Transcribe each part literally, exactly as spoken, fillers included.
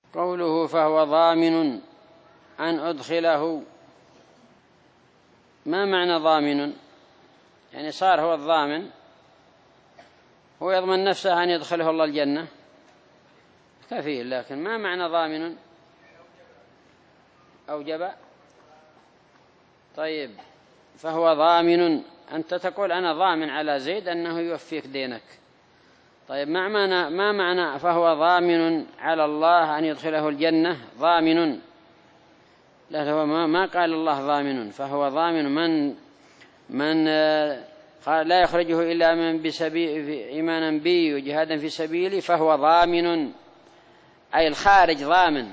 قوله فهو ضامن أن أدخله، ما معنى ضامن؟ يعني صار هو الضامن، هو يضمن نفسه أن يدخله الله الجنة كفيل، لكن ما معنى ضامن؟ أوجب. طيب، فهو ضامن، أنت تقول أنا ضامن على زيد أنه يوفيك دينك. طيب، ما معنى ما معنى فهو ضامن على الله أن يدخله الجنة؟ ضامن، لا، هو ما ما قال الله ضامن، فهو ضامن من من لا يخرجه إلا من بسبيل إيمانا بي وجهادا في سبيلي، فهو ضامن أي الخارج ضامن.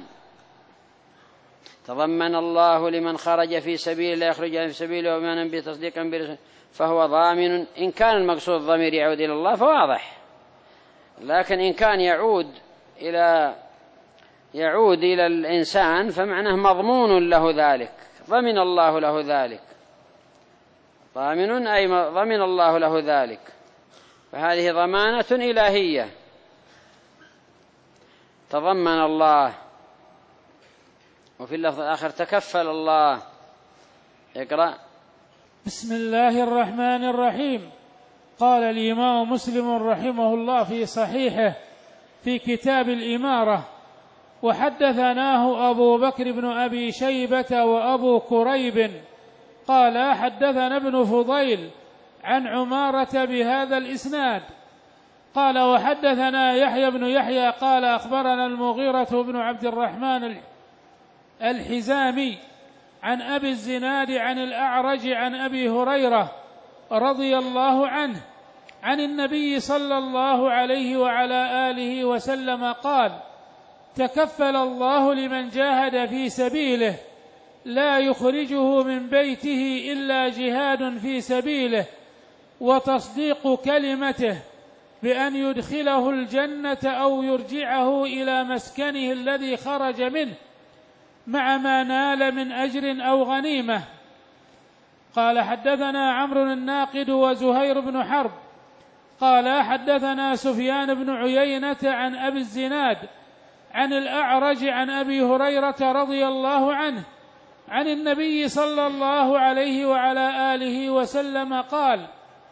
تضمن الله لمن خرج في سبيل لا يخرج في سبيله وإيمانا به تصديقا برسوله، فهو ضامن. إن كان المقصود ضمير يعود إلى الله فواضح، لكن إن كان يعود إلى يعود إلى الإنسان فمعناه مضمون له ذلك، ضمن الله له ذلك. ضامن أي ضمن الله له ذلك، فهذه ضمانة إلهية تضمن الله. وفي اللفظ الآخر تكفل الله. اقرأ. بسم الله الرحمن الرحيم. قال الإمام مسلم رحمه الله في صحيحه في كتاب الإمارة: وحدثناه أبو بكر بن أبي شيبة وأبو كريب قال حدثنا ابن فضيل عن عمارة بهذا الإسناد. قال وحدثنا يحيى بن يحيى قال أخبرنا المغيرة بن عبد الرحمن الحزامي عن أبي الزناد عن الأعرج عن أبي هريرة رضي الله عنه عن النبي صلى الله عليه وعلى آله وسلم قال: تكفل الله لمن جاهد في سبيله لا يخرجه من بيته إلا جهاد في سبيله وتصديق كلمته بأن يدخله الجنة أو يرجعه إلى مسكنه الذي خرج منه مع ما نال من أجر أو غنيمة. قال حدثنا عمرو الناقد وزهير بن حرب قال حدثنا سفيان بن عيينة عن أبي الزناد عن الأعرج عن أبي هريرة رضي الله عنه عن النبي صلى الله عليه وعلى آله وسلم قال: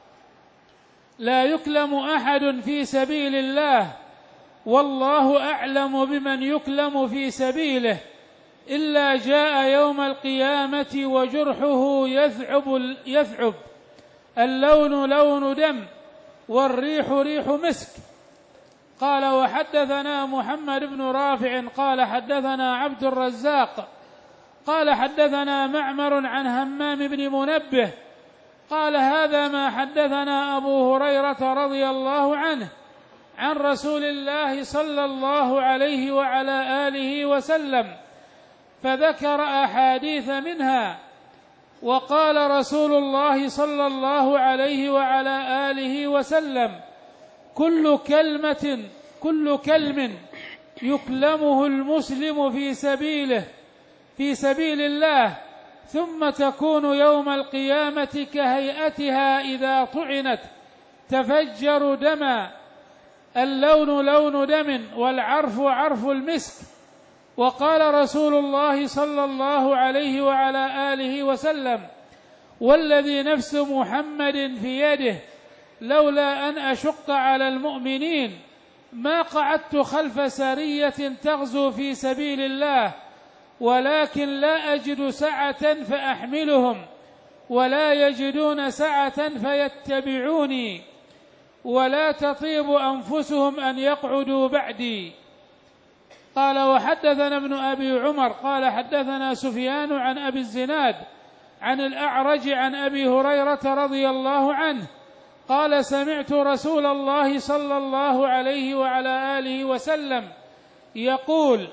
لا يكلم أحد في سبيل الله والله أعلم بمن يكلم في سبيله إلا جاء يوم القيامة وجرحه يثعب, يثعب اللون لون دم والريح ريح مسك. قال وحدثنا محمد بن رافع قال حدثنا عبد الرزاق قال حدثنا معمر عن همام بن منبه قال هذا ما حدثنا أبو هريرة رضي الله عنه عن رسول الله صلى الله عليه وعلى آله وسلم، فذكر أحاديث منها. وقال رسول الله صلى الله عليه وعلى آله وسلم: كل كلمة كل كلم يكلمه المسلم في سبيله في سبيل الله ثم تكون يوم القيامة كهيئتها إذا طعنت تفجر دما، اللون لون دم والعرف عرف المسك. وقال رسول الله صلى الله عليه وعلى آله وسلم: والذي نفس محمد في يده لولا أن أشق على المؤمنين ما قعدت خلف سرية تغزو في سبيل الله، ولكن لا أجد سعة فأحملهم ولا يجدون سعة فيتبعوني ولا تطيب أنفسهم أن يقعدوا بعدي. قال وحدثنا ابن أبي عمر قال حدثنا سفيان عن أبي الزناد عن الأعرج عن أبي هريرة رضي الله عنه قال سمعت رسول الله صلى الله عليه وعلى آله وسلم يقول: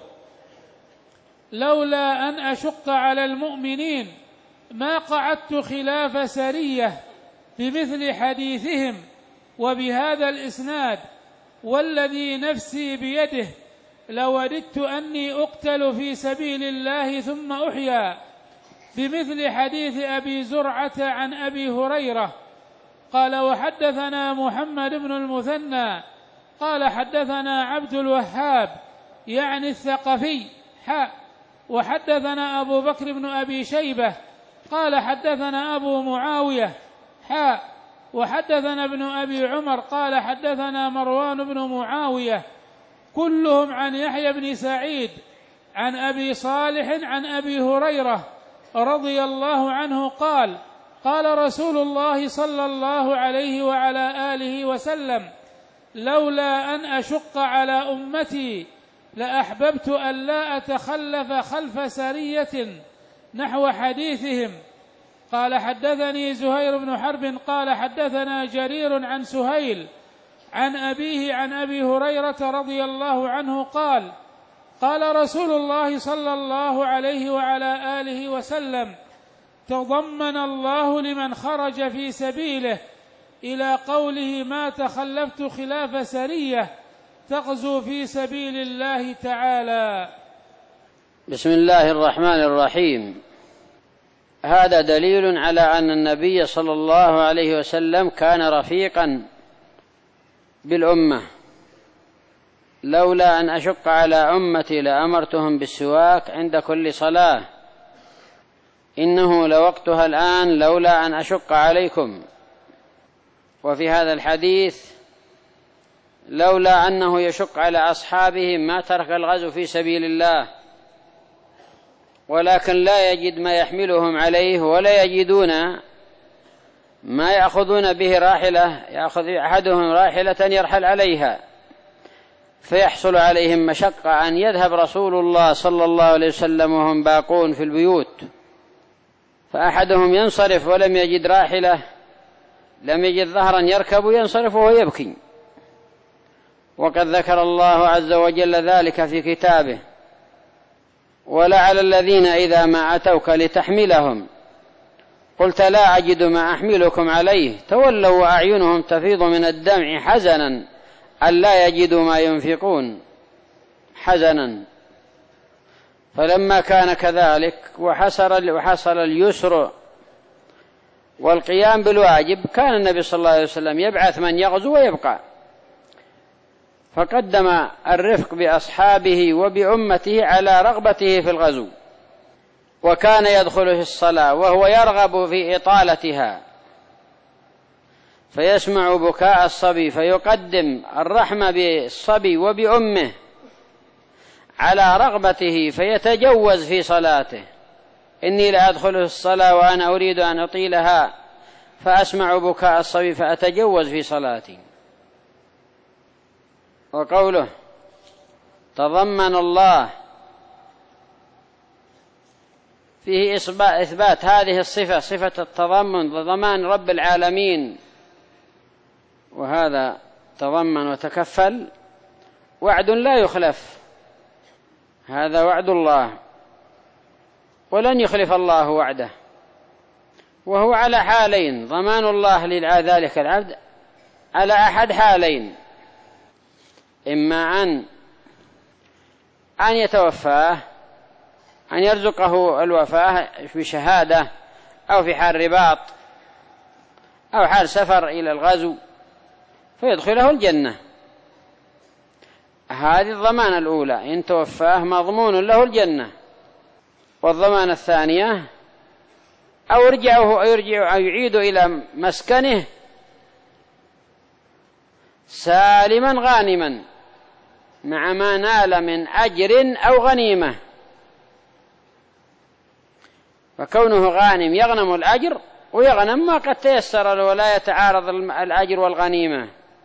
لولا أن أشق على المؤمنين ما قعدت خلاف سرية بمثل حديثهم وبهذا الإسناد، والذي نفسي بيده لوددت أني أقتل في سبيل الله ثم أحيا، بمثل حديث أبي زرعة عن أبي هريرة. قال وحدثنا محمد بن المثنى قال حدثنا عبد الوهاب يعني الثقفي. حاء وحدثنا أبو بكر بن أبي شيبة قال حدثنا أبو معاوية حاء وحدثنا ابن أبي عمر قال حدثنا مروان بن معاوية كلهم عن يحيى بن سعيد عن أبي صالح عن أبي هريرة رضي الله عنه قال قال رسول الله صلى الله عليه وعلى آله وسلم لولا أن أشق على أمتي لأحببت أن لا أتخلف خلف سرية نحو حديثهم. قال حدثني زهير بن حرب قال حدثنا جرير عن سهيل عن أبيه عن أبي هريرة رضي الله عنه قال قال رسول الله صلى الله عليه وعلى آله وسلم تضمن الله لمن خرج في سبيله إلى قوله ما تخلفت خلاف سرية تغزو في سبيل الله تعالى. بسم الله الرحمن الرحيم. هذا دليل على أن النبي صلى الله عليه وسلم كان رفيقا بالأمة. لولا أن أشق على أمتي لأمرتهم بالسواك عند كل صلاة، إنه لوقتها الآن لولا أن أشق عليكم. وفي هذا الحديث لولا أنه يشق على أصحابه ما ترك الغزو في سبيل الله، ولكن لا يجد ما يحملهم عليه ولا يجدون ما يأخذون به راحلة، يأخذ أحدهم راحلة يرحل عليها، فيحصل عليهم مشقة أن يذهب رسول الله صلى الله عليه وسلم وهم باقون في البيوت، فأحدهم ينصرف ولم يجد راحلة، لم يجد ظهرا يركب ينصرف وهو يبكي. وقد ذكر الله عز وجل ذلك في كتابه: ولعل الذين إذا ما أتوك لتحملهم قلت لا أجد ما أحملكم عليه تولوا وأعينهم تفيض من الدمع حزنا ألا يجدوا ما ينفقون. حزنا. فلما كان كذلك وحصل, وحصل اليسر والقيام بالواجب كان النبي صلى الله عليه وسلم يبعث من يغزو ويبقى، فقدم الرفق بأصحابه وبأمته على رغبته في الغزو. وكان يدخل في الصلاة وهو يرغب في إطالتها، فيسمع بكاء الصبي فيقدم الرحمة بالصبي وبأمه على رغبته فيتجوز في صلاته. إني لأدخل في الصلاة وأنا أريد أن أطيلها فأسمع بكاء الصبي فأتجوز في صلاتي. وقوله تضمن الله فيه إثبات هذه الصفة، صفة التضمن، ضمان رب العالمين، وهذا تضمن وتكفل وعد لا يخلف، هذا وعد الله ولن يخلف الله وعده، وهو على حالين: ضمان الله لذلك العبد على أحد حالين، إما أن أن يتوفاه، أن يرزقه الوفاة في شهادة أو في حال رباط أو حال سفر إلى الغزو فيدخله الجنة. هذه الضمانة الأولى، إن توفاه مضمون له الجنة. والضمانة الثانية أو يرجعه أو يرجع أو يعيد إلى مسكنه سالما غانما مع ما نال من أجر أو غنيمة. فكونه غانم يغنم الأجر ويغنم ما قد تيسر له ولا يتعارض الأجر والغنيمة.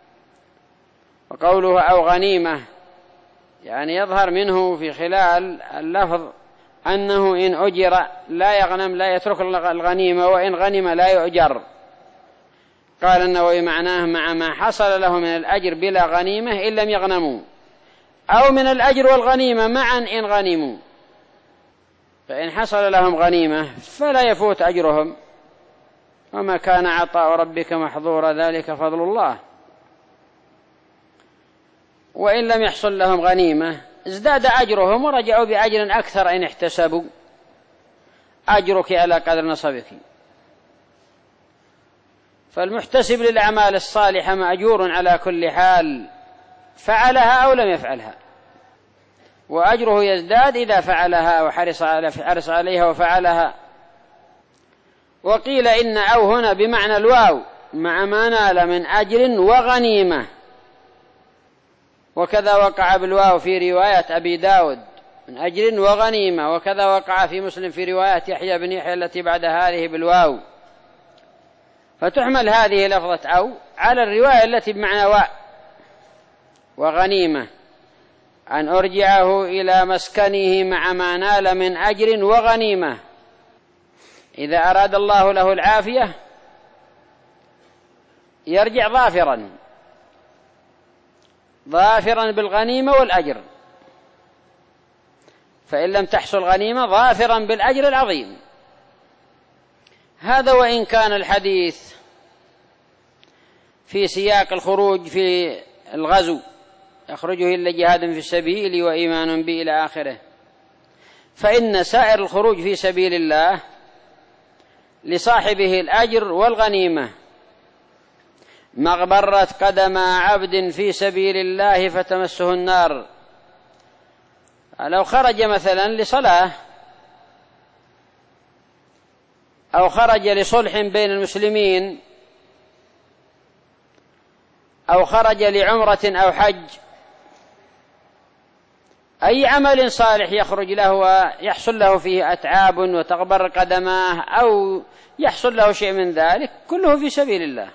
وقوله أو غنيمة يعني يظهر منه في خلال اللفظ أنه إن أجر لا يغنم لا يترك الغنيمة، وإن غنم لا يؤجر. قال النووي معناه مع ما حصل له من الأجر بلا غنيمة إن لم يغنموا، أو من الأجر والغنيمة معا إن غنموا. فإن حصل لهم غنيمة فلا يفوت أجرهم، وما كان عطاء ربك محظورا ذلك فضل الله. وإن لم يحصل لهم غنيمة ازداد أجرهم ورجعوا بأجر أكثر إن احتسبوا. أجرك على قدر نصبك. فالمحتسب للأعمال الصالحة مأجور على كل حال، فعلها أو لم يفعلها. وأجره يزداد إذا فعلها وحرص حرص عليها وفعلها. وقيل إن أو هنا بمعنى الواو مع ما نال من أجر وغنيمة، وكذا وقع بالواو في رواية أبي داود من أجر وغنيمة، وكذا وقع في مسلم في رواية يحيى بن يحيى التي بعد هذه بالواو. فتحمل هذه لفظة أو على الرواية التي بمعنى واء وغنيمة، أن أرجعه إلى مسكنه مع ما نال من أجر وغنيمة. إذا أراد الله له العافية يرجع ظافرا ظافرا بالغنيمة والأجر، فإن لم تحصل غنيمة ظافرا بالأجر العظيم. هذا وإن كان الحديث في سياق الخروج في الغزو، يخرجه إلا جهاد في السبيل وإيمان به إلى آخره، فإن سائر الخروج في سبيل الله لصاحبه الأجر والغنيمة. مغبرة قدم عبد في سبيل الله فتمسه النار. لو خرج مثلا لصلاة أو خرج لصلح بين المسلمين أو خرج لعمرة أو حج، أي عمل صالح يخرج له ويحصل له فيه أتعاب وتغبر قدماه أو يحصل له شيء من ذلك، كله في سبيل الله.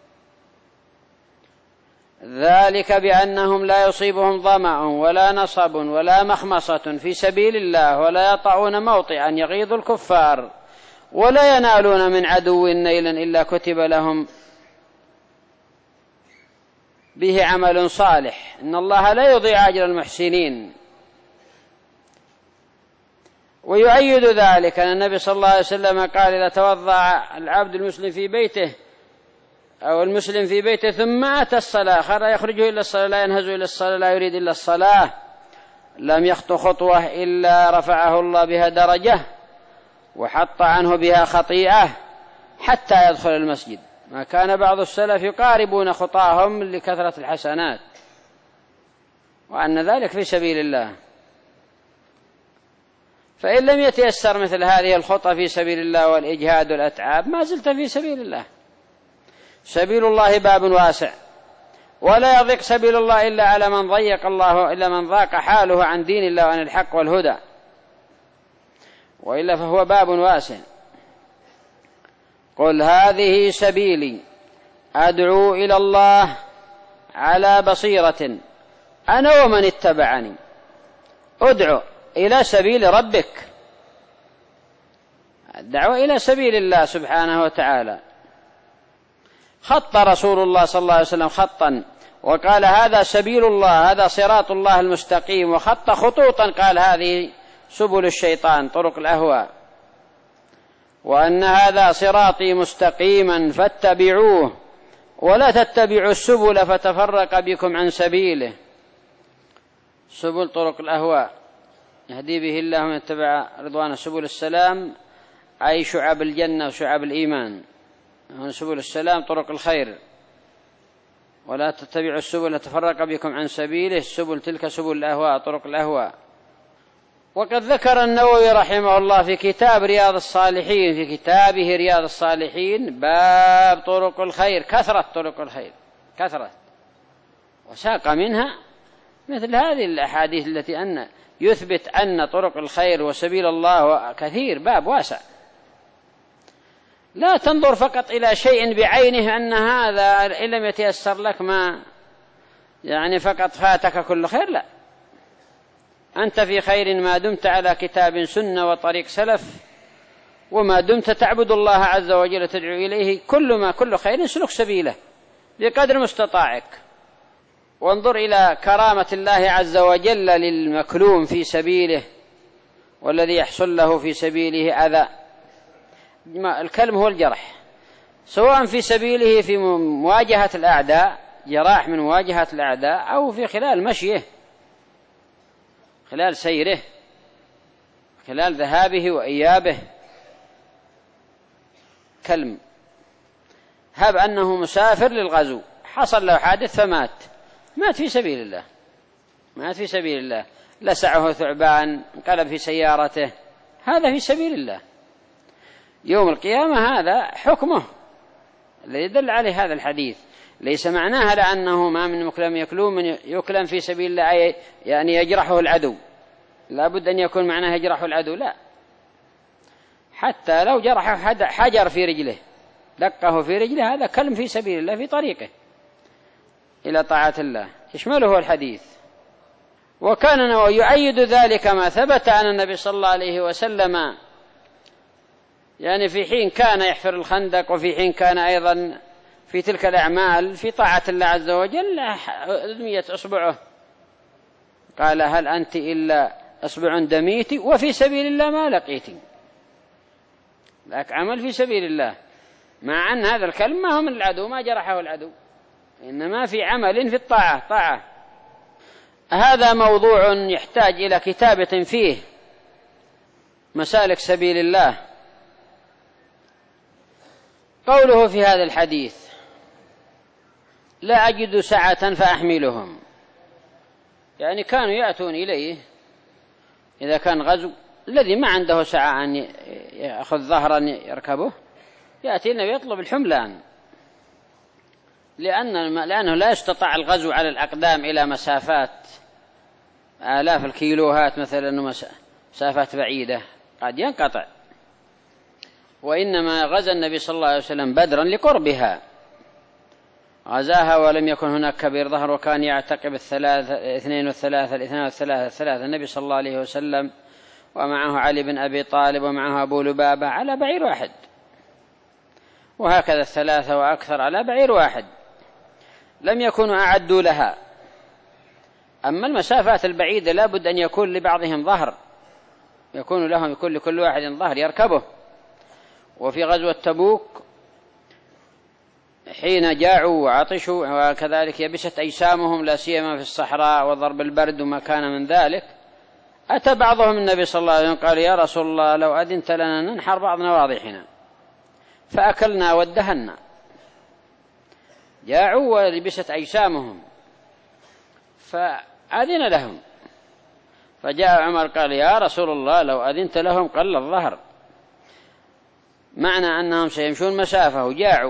ذلك بأنهم لا يصيبهم ظمأ ولا نصب ولا مخمصة في سبيل الله، ولا يطعون موطئا يغيظ الكفار، ولا ينالون من عدو نيلا إلا كتب لهم به عمل صالح، إن الله لا يضيع أجر المحسنين. ويؤيد ذلك أن النبي صلى الله عليه وسلم قال: إذا توضأ العبد المسلم في بيته أو المسلم في بيته ثم أتى الصلاة، خرج يخرجه إلى الصلاة، لا ينهز إلى الصلاة، لا يريد إلا الصلاة، لم يخط خطوة إلا رفعه الله بها درجة وحط عنه بها خطيئة حتى يدخل المسجد. ما كان بعض السلف يقاربون خطاهم لكثرة الحسنات، وأن ذلك في سبيل الله. فإن لم يتيسر مثل هذه الخطة في سبيل الله والإجهاد والأتعاب، ما زلت في سبيل الله. سبيل الله باب واسع، ولا يضيق سبيل الله إلا على من ضيق الله إلا من ضاق حاله عن دين الله وعن الحق والهدى، وإلا فهو باب واسع. قل هذه سبيلي أدعو إلى الله على بصيرة أنا ومن اتبعني. ادعو إلى سبيل ربك، الدعوة إلى سبيل الله سبحانه وتعالى. خط رسول الله صلى الله عليه وسلم خطا وقال: هذا سبيل الله، هذا صراط الله المستقيم، وخط خطوطا قال: هذه سبل الشيطان، طرق الأهواء، وأن هذا صراطي مستقيما فاتبعوه ولا تتبعوا السبل فتفرق بكم عن سبيله. سبل طرق الأهواء يهدي به الله من اتبع رضوانه، سبل السلام أي شعب الجنة وشعب الإيمان، سبل السلام طرق الخير، ولا تتبعوا السبل تفرق بكم عن سبيله، السبل تلك سبل الأهواء، طرق الأهواء. وقد ذكر النووي رحمه الله في كتاب رياض الصالحين، في كتابه رياض الصالحين، باب طرق الخير، كثرة طرق الخير، كثرة، وساق منها مثل هذه الأحاديث التي أن يثبت أن طرق الخير وسبيل الله كثير، باب واسع. لا تنظر فقط إلى شيء بعينه أن هذا إن لم يتيسر لك ما يعني فقط فاتك كل خير، لا، أنت في خير ما دمت على كتاب سنة وطريق سلف، وما دمت تعبد الله عز وجل تدعو إليه، كل ما كل خير سلك سبيله بقدر مستطاعك. وانظر إلى كرامة الله عز وجل للمكلوم في سبيله والذي يحصل له في سبيله أذى. الكلم هو الجرح، سواء في سبيله في مواجهة الأعداء، جراح من مواجهة الأعداء، أو في خلال مشيه، خلال سيره، خلال ذهابه وإيابه. كلم، هب أنه مسافر للغزو، حصل له حادث فمات، مات في سبيل الله، مات في سبيل الله. لسعه ثعبان، انقلب في سيارته، هذا في سبيل الله. يوم القيامة هذا حكمه الذي يدل عليه هذا الحديث. ليس معناها لأنه ما من مكلم يكلم من يكلم في سبيل الله يعني يجرحه العدو، لا بد أن يكون معناه يجرحه العدو، لا، حتى لو جرح حجر في رجله دقه في رجله هذا كلم في سبيل الله في طريقه إلى طاعة الله، يشمله الحديث. وكان يؤيد ذلك ما ثبت عن النبي صلى الله عليه وسلم، يعني في حين كان يحفر الخندق وفي حين كان أيضا في تلك الأعمال في طاعة الله عز وجل أدميت أصبعه، قال هل أنت إلا أصبع دميت وفي سبيل الله ما لقيت، لك عمل في سبيل الله، مع أن هذا الكلم ما هو من العدو، ما جرحه العدو، إنما في عمل في الطاعة طاعة. هذا موضوع يحتاج إلى كتابة فيه مسالك سبيل الله. قوله في هذا الحديث لا أجد سعة فأحملهم، يعني كانوا يأتون إليه إذا كان غزو، الذي ما عنده سعة أن يأخذ ظهرا يركبه يأتي النبي يطلب الحملان، لأن لأنه لا يستطاع الغزو على الأقدام إلى مسافات آلاف الكيلوهات مثلا، مسافات بعيدة قد ينقطع، وإنما غزا النبي صلى الله عليه وسلم بدرا لقربها، غزاها ولم يكن هناك كبير ظهر، وكان يعتقب الثلاث اثنين والثلاثة الاثنين والثلاثة الثلاثة النبي صلى الله عليه وسلم ومعه علي بن أبي طالب ومعه أبو لبابة على بعير واحد، وهكذا الثلاثة وأكثر على بعير واحد، لم يكونوا أعدوا لها. أما المسافات البعيدة لا بد أن يكون لبعضهم ظهر، يكون لهم يكون لكل واحد ظهر يركبه. وفي غزوة تبوك حين جاعوا وعطشوا وكذلك يبست أجسامهم لا سيما في الصحراء وضرب البرد وما كان من ذلك، أتى بعضهم النبي صلى الله عليه وسلم قال يا رسول الله لو أذنت لنا ننحر بعض نواضحنا، فأكلنا وادهنا، جاعوا ولبست أجسامهم فأذن لهم، فجاء عمر قال يا رسول الله لو أذنت لهم قل الظهر، معنى أنهم سيمشون مسافة وجاعوا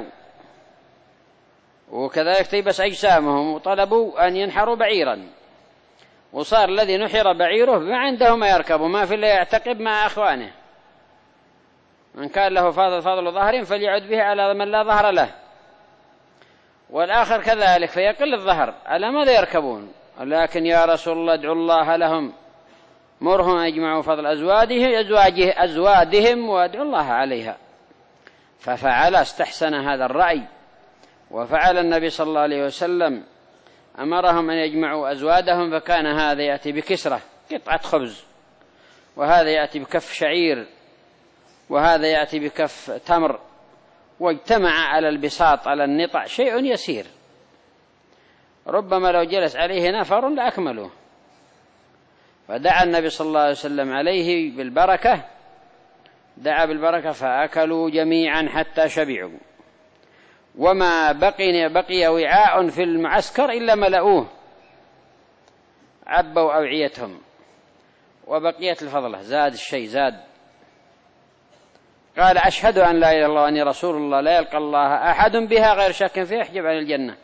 وكذلك تيبس أجسامهم وطلبوا أن ينحروا بعيرا، وصار الذي نحر بعيره ما عنده ما يركب ما في إلا يعتقب مع أخوانه، من كان له فضل فضل ظهر فليعد به على من لا ظهر له، والآخر كذلك فيقل الظهر على ماذا يركبون، ولكن يا رسول الله ادعوا الله لهم مرهم يجمعوا فضل أزواجهم أزواجه أزوادهم وادعوا الله عليها، ففعل استحسن هذا الرأي، وفعل النبي صلى الله عليه وسلم أمرهم أن يجمعوا أزوادهم، فكان هذا يأتي بكسرة قطعة خبز، وهذا يأتي بكف شعير، وهذا يأتي بكف تمر، واجتمع على البساط على النطع شيء يسير، ربما لو جلس عليه نفر لأكمله، فدعا النبي صلى الله عليه وسلم عليه بالبركة، دعا بالبركة فأكلوا جميعا حتى شبعوا، وما بقي بقي وعاء في المعسكر إلا ملؤوه، عبوا أوعيتهم وبقيت الفضلة، زاد الشيء زاد. قال أشهد أن لا إله إلا الله وأني رسول الله لا يلقى الله أحد بها غير شك فيه يحجب عن الجنة.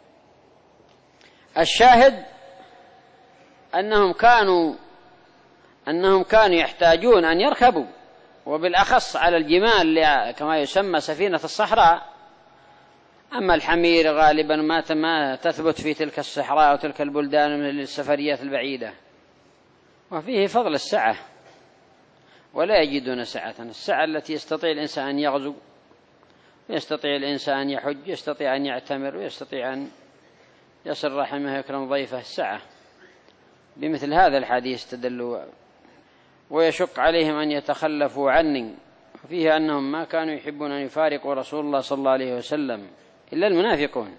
الشاهد أنهم كانوا أنهم كانوا يحتاجون أن يركبوا، وبالأخص على الجمال كما يسمى سفينة الصحراء، أما الحمير غالبا ما ما تثبت في تلك الصحراء وتلك البلدان من السفريات البعيدة، وفيه فضل السعة، ولا يجدون سعة، السعة التي يستطيع الإنسان أن يغزو، يستطيع الإنسان أن يحج، يستطيع أن يعتمر، ويستطيع أن يصل رحمه ويكرم ضيفه، السعة. بمثل هذا الحديث تدلوا، ويشق عليهم أن يتخلفوا عني، وفيه أنهم ما كانوا يحبون أن يفارقوا رسول الله صلى الله عليه وسلم إلا المنافقون.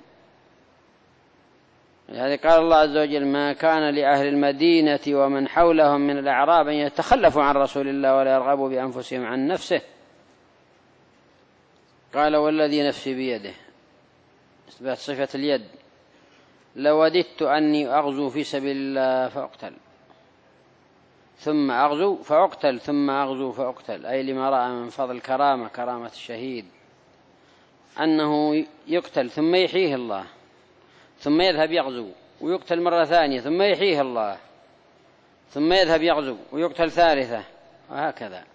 لهذا قال الله عز وجل ما كان لأهل المدينة ومن حولهم من الأعراب أن يتخلفوا عن رسول الله ولا يرغبوا بأنفسهم عن نفسه، قال والذي نفسي بيده، إثبات صفة اليد، لوددت أني أغزو في سبيل الله فأقتل، ثم أغزو فأقتل ثم أغزو فأقتل، أي لما رأى من فضل كرامة كرامة الشهيد أنه يقتل ثم يحييه الله، ثم يذهب يغزو ويقتل مرة ثانية ثم يحييه الله، ثم يذهب يغزو ويقتل ثالثة، وهكذا.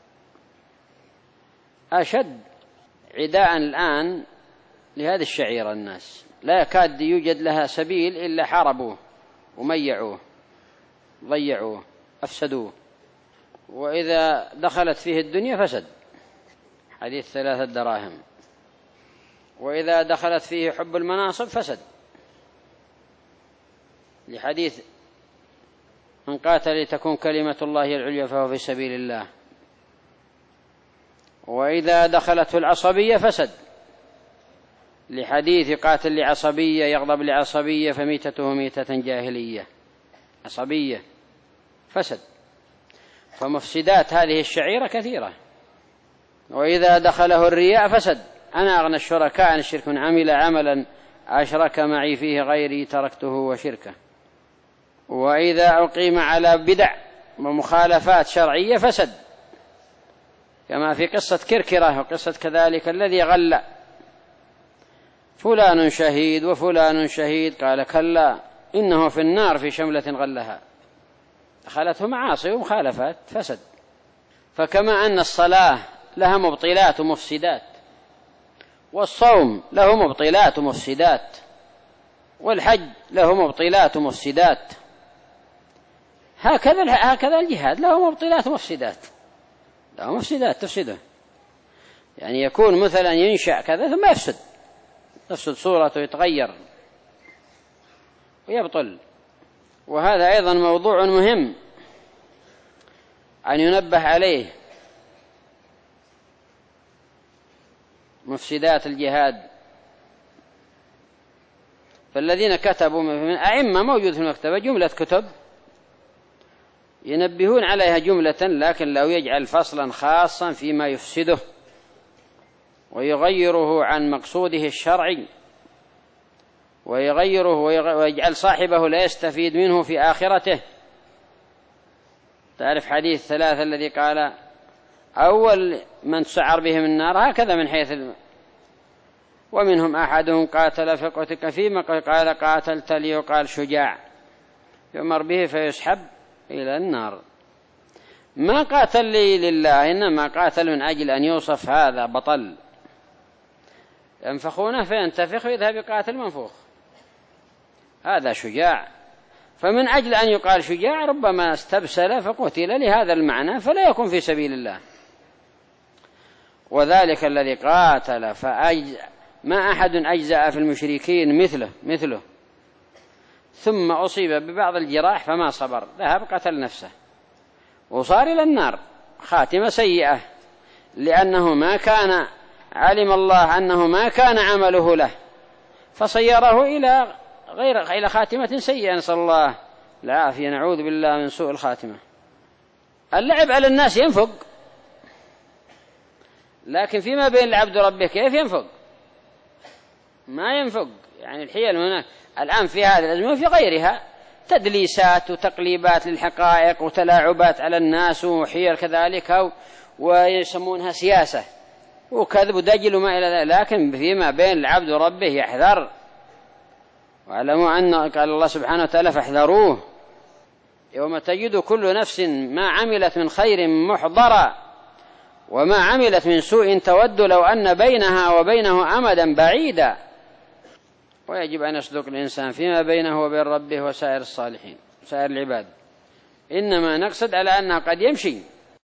أشد عداء الآن لهذه الشعيرة الناس، لا يكاد يوجد لها سبيل إلا حاربوه وميعوه ضيعوه أفسدوه، وإذا دخلت فيه الدنيا فسد، حديث ثلاثة دراهم، وإذا دخلت فيه حب المناصب فسد، لحديث من قاتل لتكون كلمة الله العليا فهو في سبيل الله. وإذا دخلته العصبية فسد، لحديث قاتل لعصبية يغضب لعصبية فميتته ميتة جاهلية، عصبية فسد. فمفسدات هذه الشعيرة كثيرة. وإذا دخله الرياء فسد، أنا أغنى الشركاء عن الشرك، من عمل عملا أشرك معي فيه غيري تركته وشركه. وإذا أقيم على بدع ومخالفات شرعية فسد، كما في قصة كركرة وقصة كذلك الذي غل فلان شهيد وفلان شهيد، قال كلا إنه في النار في شملة غلها، دخلته معاصي ومخالفات فسد. فكما أن الصلاة لها مبطلات ومفسدات، والصوم له مبطلات ومفسدات، والحج له مبطلات ومفسدات، هكذا هكذا الجهاد له مبطلات ومفسدات، له مفسدات تفسده، يعني يكون مثلا ينشأ كذا ثم يفسد، تفسد صورته يتغير ويبطل. وهذا أيضا موضوع مهم أن ينبه عليه، مفسدات الجهاد. فالذين كتبوا من أئمة موجود في المكتبة جملة كتب ينبهون عليها جملة، لكن لو يجعل فصلا خاصا فيما يفسده ويغيره عن مقصوده الشرعي، ويغيره ويجعل صاحبه لا يستفيد منه في آخرته. تعرف حديث ثلاثة الذي قال أول من تسعر بهم النار هكذا من حيث الم... ومنهم أحدهم قاتل فقتك فيما قال قاتلت لي، وقال شجاع، يؤمر به فيسحب إلى النار. ما قاتل لي لله، إنما قاتل من أجل أن يوصف هذا بطل، ينفخونه فينتفخ ويذهب يقاتل منفوخ، هذا شجاع. فمن أجل أن يقال شجاع ربما استبسل فقتل لهذا المعنى، فلا يكون في سبيل الله. وذلك الذي قاتل فأجزأ، ما أحد أجزأ في المشركين مثله مثله ثم أصيب ببعض الجراح فما صبر، ذهب قتل نفسه وصار إلى النار، خاتمة سيئة، لأنه ما كان علم الله أنه ما كان عمله له فصيره إلى غير إلى خاتمة سيئة، نسأل الله العافية، نعوذ بالله من سوء الخاتمة. اللعب على الناس ينفق، لكن فيما بين العبد وربه كيف ينفق؟ ما ينفق. يعني الحيل هناك الآن في هذه الأزمة وفي غيرها تدليسات وتقليبات للحقائق وتلاعبات على الناس وحيل كذلك، ويسمونها سياسة وكذب ودجل وما إلى ذلك. لكن فيما بين العبد وربه يحذر، واعلموا أن قال الله سبحانه وتعالى فاحذروه يوم تجد كل نفس ما عملت من خير محضرا وما عملت من سوء تود لو أن بينها وبينه أمدا بعيدا. ويجب أن يصدق الإنسان فيما بينه وبين ربه وسائر الصالحين سائر العباد، إنما نقصد على أنه قد يمشي